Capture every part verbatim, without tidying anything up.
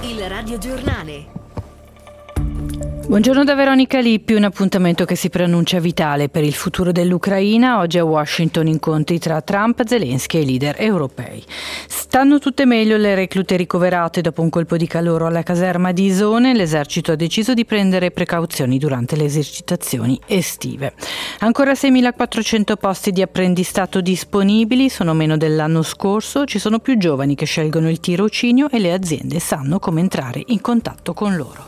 Il radiogiornale. Buongiorno da Veronica Lippi, un appuntamento che si preannuncia vitale per il futuro dell'Ucraina. Oggi a Washington incontri tra Trump, Zelensky e i leader europei. Stanno tutte meglio le reclute ricoverate dopo un colpo di calore alla caserma di Isone. L'esercito ha deciso di prendere precauzioni durante le esercitazioni estive. Ancora seimilaquattrocento posti di apprendistato disponibili, sono meno dell'anno scorso. Ci sono più giovani che scelgono il tirocinio e le aziende sanno come entrare in contatto con loro.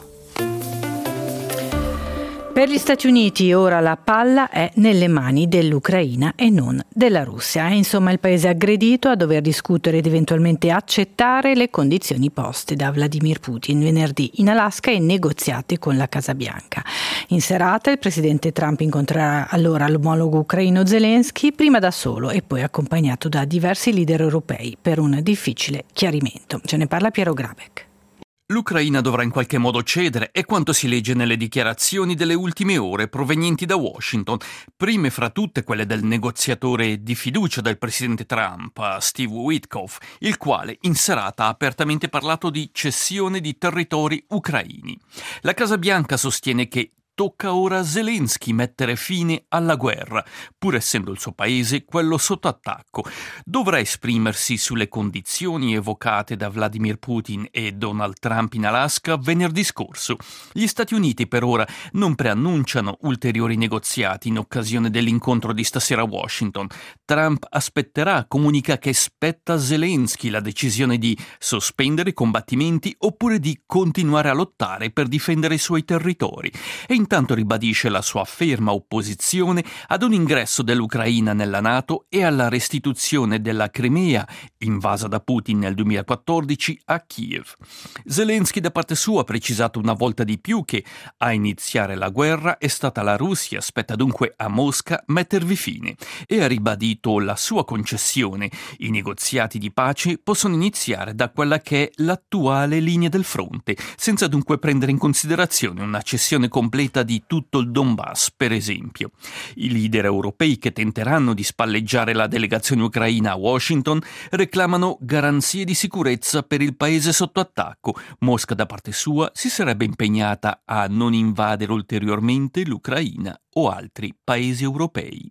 Per gli Stati Uniti ora la palla è nelle mani dell'Ucraina e non della Russia. È insomma il paese aggredito a dover discutere ed eventualmente accettare le condizioni poste da Vladimir Putin venerdì in Alaska e negoziate con la Casa Bianca. In serata il presidente Trump incontrerà allora l'omologo ucraino Zelensky, prima da solo e poi accompagnato da diversi leader europei per un difficile chiarimento. Ce ne parla Piero Grabeck. L'Ucraina dovrà in qualche modo cedere, è quanto si legge nelle dichiarazioni delle ultime ore provenienti da Washington, prime fra tutte quelle del negoziatore di fiducia del presidente Trump, Steve Witkoff, il quale in serata ha apertamente parlato di cessione di territori ucraini. La Casa Bianca sostiene che tocca ora a Zelensky mettere fine alla guerra, pur essendo il suo paese quello sotto attacco. Dovrà esprimersi sulle condizioni evocate da Vladimir Putin e Donald Trump in Alaska venerdì scorso. Gli Stati Uniti per ora non preannunciano ulteriori negoziati in occasione dell'incontro di stasera a Washington. Trump aspetterà, comunica che spetta a Zelensky la decisione di sospendere i combattimenti oppure di continuare a lottare per difendere i suoi territori. E intanto ribadisce la sua ferma opposizione ad un ingresso dell'Ucraina nella NATO e alla restituzione della Crimea, invasa da Putin nel duemilaquattordici, a Kiev. Zelensky da parte sua ha precisato una volta di più che a iniziare la guerra è stata la Russia, spetta dunque a Mosca mettervi fine, e ha ribadito la sua concessione. I negoziati di pace possono iniziare da quella che è l'attuale linea del fronte, senza dunque prendere in considerazione una cessione completa di tutto il Donbass, per esempio. I leader europei che tenteranno di spalleggiare la delegazione ucraina a Washington reclamano garanzie di sicurezza per il paese sotto attacco. Mosca da parte sua si sarebbe impegnata a non invadere ulteriormente l'Ucraina o altri paesi europei.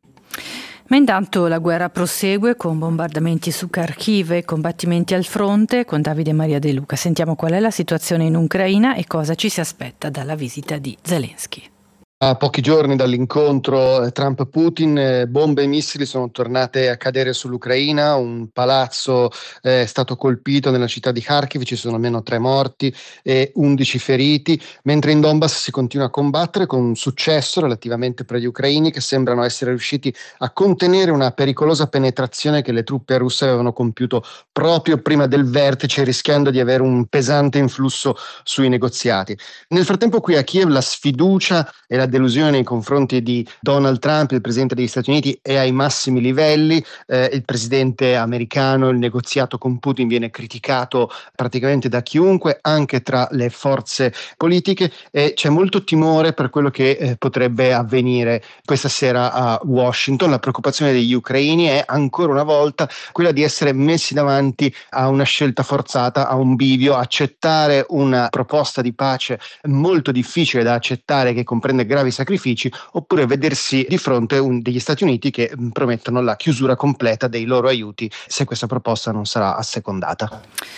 Ma intanto la guerra prosegue con bombardamenti su Kharkiv e combattimenti al fronte. Con Davide Maria De Luca sentiamo qual è la situazione in Ucraina e cosa ci si aspetta dalla visita di Zelensky. A pochi giorni dall'incontro Trump-Putin, bombe e missili sono tornate a cadere sull'Ucraina, un palazzo è stato colpito nella città di Kharkiv, ci sono almeno tre morti e undici feriti, mentre in Donbass si continua a combattere con un successo relativamente per gli ucraini che sembrano essere riusciti a contenere una pericolosa penetrazione che le truppe russe avevano compiuto proprio prima del vertice, rischiando di avere un pesante influsso sui negoziati. Nel frattempo qui a Kiev la sfiducia e la delusione nei confronti di Donald Trump, il presidente degli Stati Uniti, è ai massimi livelli. Eh, il presidente americano, il negoziato con Putin viene criticato praticamente da chiunque, anche tra le forze politiche, e c'è molto timore per quello che eh, potrebbe avvenire questa sera a Washington. La preoccupazione degli ucraini è ancora una volta quella di essere messi davanti a una scelta forzata, a un bivio, accettare una proposta di pace molto difficile da accettare, che comprende gravi sacrifici, oppure vedersi di fronte un, degli Stati Uniti che promettono la chiusura completa dei loro aiuti se questa proposta non sarà assecondata.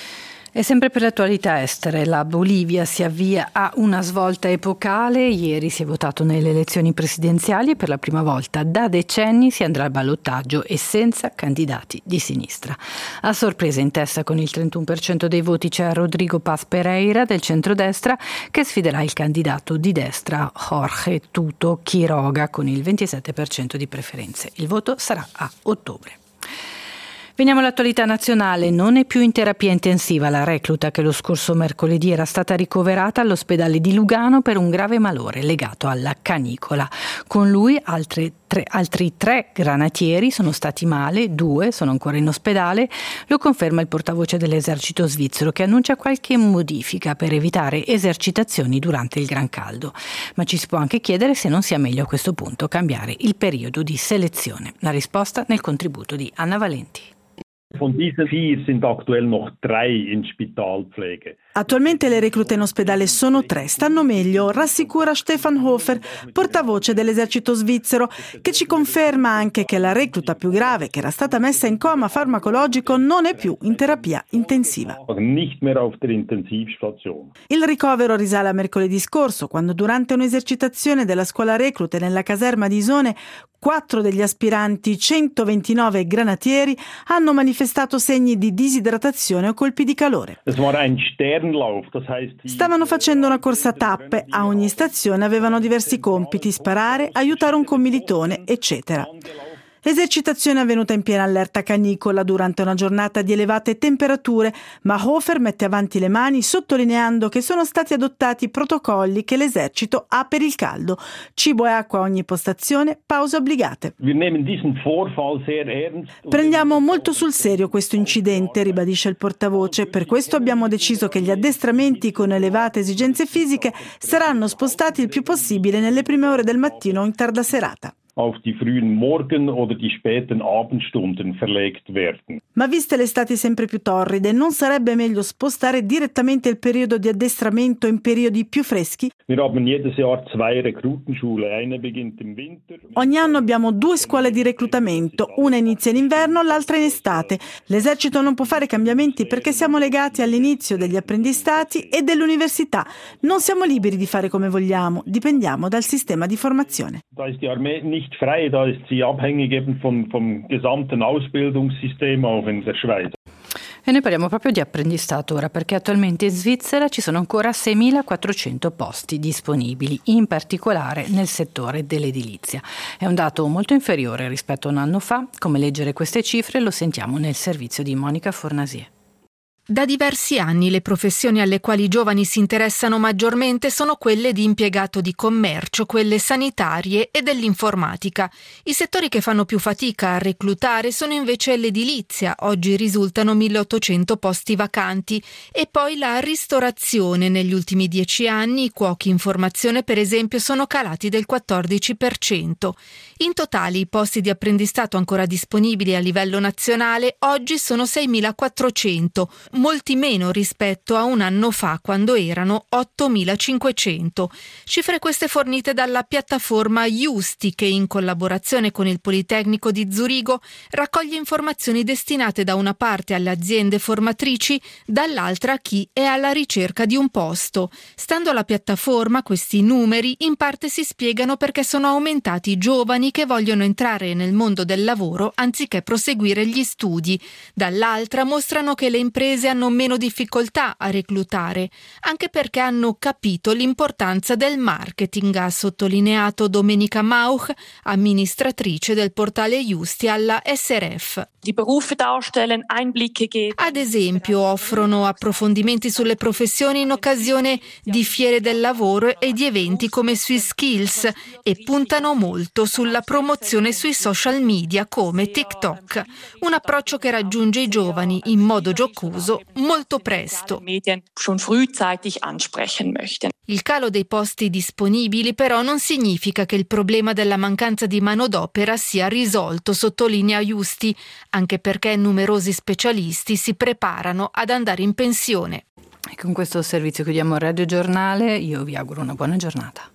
E sempre per l'attualità estere, la Bolivia si avvia a una svolta epocale. Ieri si è votato nelle elezioni presidenziali e per la prima volta da decenni si andrà al ballottaggio e senza candidati di sinistra. A sorpresa in testa con il trentuno per cento dei voti c'è Rodrigo Paz Pereira del centrodestra che sfiderà il candidato di destra Jorge Tuto Quiroga con il ventisette per cento di preferenze. Il voto sarà a ottobre. Veniamo all'attualità nazionale. Non è più in terapia intensiva la recluta che lo scorso mercoledì era stata ricoverata all'ospedale di Lugano per un grave malore legato alla canicola. Con lui altre tre, altri tre granatieri sono stati male, due sono ancora in ospedale. Lo conferma il portavoce dell'esercito svizzero che annuncia qualche modifica per evitare esercitazioni durante il gran caldo. Ma ci si può anche chiedere se non sia meglio a questo punto cambiare il periodo di selezione. La risposta nel contributo di Anna Valenti. Von diesen vier sind aktuell noch drei in Spitalpflege. Attualmente le reclute in ospedale sono tre, stanno meglio, rassicura Stefan Hofer, portavoce dell'esercito svizzero, che ci conferma anche che la recluta più grave, che era stata messa in coma farmacologico, non è più in terapia intensiva. Nicht mehr auf der Intensivstation. Il ricovero risale a mercoledì scorso, quando durante un'esercitazione della scuola reclute nella caserma di Isone, quattro degli aspiranti centoventinove granatieri hanno manifestato segni di disidratazione o colpi di calore. Stavano facendo una corsa a tappe, a ogni stazione avevano diversi compiti, sparare, aiutare un commilitone, eccetera. L'esercitazione è avvenuta in piena allerta canicola durante una giornata di elevate temperature, ma Hofer mette avanti le mani sottolineando che sono stati adottati protocolli che l'esercito ha per il caldo. Cibo e acqua a ogni postazione, pause obbligate. Prendiamo molto sul serio questo incidente, ribadisce il portavoce. Per questo abbiamo deciso che gli addestramenti con elevate esigenze fisiche saranno spostati il più possibile nelle prime ore del mattino o in tarda serata. Auf die frühen Morgen- oder die späten Abendstunden verlegt werden. Ma viste le estati sempre più torride, non sarebbe meglio spostare direttamente il periodo di addestramento in periodi più freschi? Wir haben jedes Jahr zwei Rekrutenschule. Eine beginnt im Winter. Ogni anno abbiamo due scuole di reclutamento, una inizia in inverno, l'altra in estate. L'esercito non può fare cambiamenti perché siamo legati all'inizio degli apprendistati e dell'università. Non siamo liberi di fare come vogliamo, dipendiamo dal sistema di formazione. Da ist die Armee nicht frei, da ist sie abhängig eben vom, vom gesamten Ausbildungssystem auch in der Schweiz. E noi parliamo proprio di apprendistato ora, perché attualmente in Svizzera ci sono ancora seimilaquattrocento posti disponibili, in particolare nel settore dell'edilizia. È un dato molto inferiore rispetto a un anno fa. Come leggere queste cifre lo sentiamo nel servizio di Monica Fornasier. Da diversi anni le professioni alle quali i giovani si interessano maggiormente sono quelle di impiegato di commercio, quelle sanitarie e dell'informatica. I settori che fanno più fatica a reclutare sono invece l'edilizia, oggi risultano milleottocento posti vacanti, e poi la ristorazione. Negli ultimi dieci anni i cuochi in formazione, per esempio, sono calati del quattordici per cento. In totale i posti di apprendistato ancora disponibili a livello nazionale oggi sono seimilaquattrocento, molti meno rispetto a un anno fa, quando erano ottomilacinquecento. Cifre queste fornite dalla piattaforma Justi, che in collaborazione con il Politecnico di Zurigo raccoglie informazioni destinate da una parte alle aziende formatrici, dall'altra a chi è alla ricerca di un posto. Stando alla piattaforma, questi numeri in parte si spiegano perché sono aumentati i giovani che vogliono entrare nel mondo del lavoro anziché proseguire gli studi. Dall'altra mostrano che le imprese hanno meno difficoltà a reclutare, anche perché hanno capito l'importanza del marketing, ha sottolineato Domenica Mauch, amministratrice del portale Justi alla S R F. Ad esempio, offrono approfondimenti sulle professioni in occasione di fiere del lavoro e di eventi come Swiss Skills, e puntano molto sulla promozione sui social media come TikTok, un approccio che raggiunge i giovani in modo giocoso molto presto. Il calo dei posti disponibili però non significa che il problema della mancanza di manodopera sia risolto, sottolinea Justi, anche perché numerosi specialisti si preparano ad andare in pensione. E con questo servizio chiudiamo il radiogiornale, io vi auguro una buona giornata.